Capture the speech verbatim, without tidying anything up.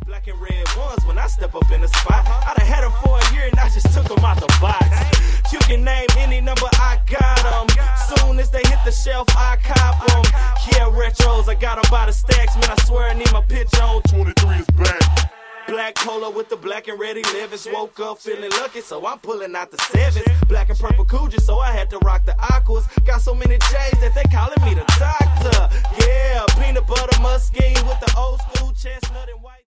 Black and red ones when I step up in the spot. I done had them for a year and I just took them out the box. You can name any number, I got them. Soon as they hit the shelf, I cop them. Yeah, retros, I got them by the stacks. Man, I swear I need my pitch on. twenty-three is back. Black polo with the black and red elevens. Woke up feeling lucky, so I'm pulling out the sevens. Black and purple Coogee, so I had to rock the aquas. Got so many J's that they calling me the doctor. Yeah, peanut butter muskie with the old school chestnut and white.